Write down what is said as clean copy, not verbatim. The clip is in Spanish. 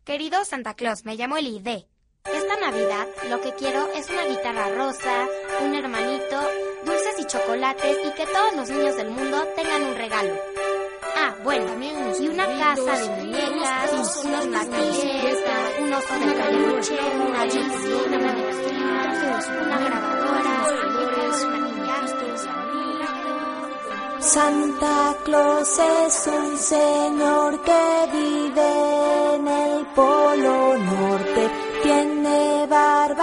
Querido Santa Claus, me llamo Elide. Esta Navidad lo que quiero es una guitarra rosa, un hermanito, dulces y chocolates y que todos los niños del mundo tengan un regalo. Ah, bueno, y una casa de muñecas, unos maquillajes, un oso de peluche, una bicicleta, una grabadora, maquillajes. Santa Claus es un señor que vive en el Polo Norte. Tiene barba